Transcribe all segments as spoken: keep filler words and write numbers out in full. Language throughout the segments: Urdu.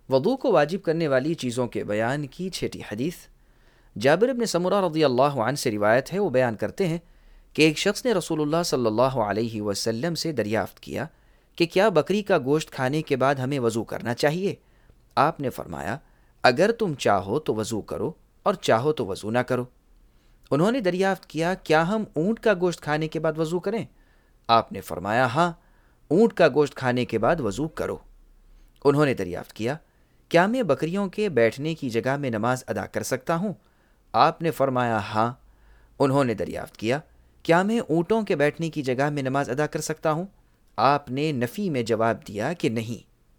وضو کو واجب کرنے والی چیزوں کے بیان کی چھٹی حدیث۔ جابر بن سمرہ رضی اللہ عنہ سے روایت ہے، وہ بیان کرتے ہیں کہ ایک شخص نے رسول اللہ صلی اللہ علیہ وسلم سے دریافت کیا کہ کیا بکری کا گوشت کھانے کے بعد ہمیں وضو کرنا چاہیے؟ آپ نے فرمایا، اگر تم چاہو تو وضو کرو اور چاہو تو وضو نہ کرو۔ انہوں نے دریافت کیا، کیا ہم اونٹ کا گوشت کھانے کے بعد وضو کریں؟ آپ نے فرمایا، ہاں، اونٹ کا گوشت کھانے کے بعد وضو کرو۔ انہوں نے دریافت کیا، کیا میں بکریوں کے بیٹھنے کی جگہ میں نماز ادا کر سکتا ہوں؟ آپ نے فرمایا، ہاں۔ انہوں نے دریافت کیا، کیا میں اونٹوں کے بیٹھنے کی جگہ میں نماز ادا کر سکتا ہوں؟ آپ نے نفی میں جواب دیا کہ نہیں۔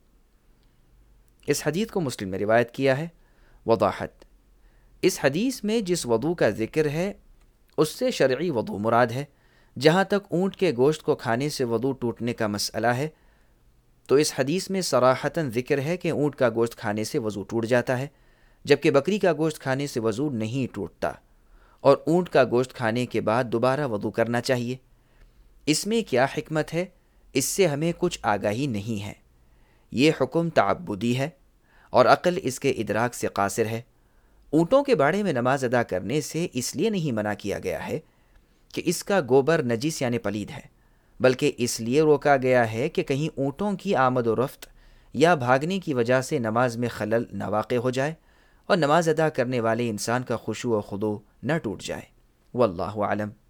اس حدیث کو مسلم نے روایت کیا ہے۔ وضاحت: اس حدیث میں جس وضو کا ذکر ہے اس سے شرعی وضو مراد ہے۔ جہاں تک اونٹ کے گوشت کو کھانے سے وضو ٹوٹنے کا مسئلہ ہے تو اس حدیث میں صراحتاً ذکر ہے کہ اونٹ کا گوشت کھانے سے وضو ٹوٹ جاتا ہے، جبکہ بکری کا گوشت کھانے سے وضو نہیں ٹوٹتا، اور اونٹ کا گوشت کھانے کے بعد دوبارہ وضو کرنا چاہیے۔ اس میں کیا حکمت ہے، اس سے ہمیں کچھ آگاہی نہیں ہے۔ یہ حکم تعبدی ہے اور عقل اس کے ادراک سے قاصر ہے۔ اونٹوں کے باڑے میں نماز ادا کرنے سے اس لیے نہیں منع کیا گیا ہے کہ اس کا گوبر نجس یعنی پلید ہے، بلکہ اس لیے روکا گیا ہے کہ کہیں اونٹوں کی آمد و رفت یا بھاگنے کی وجہ سے نماز میں خلل نہ واقع ہو جائے اور نماز ادا کرنے والے انسان کا خشوع و خضوع نہ ٹوٹ جائے۔ واللہ اعلم۔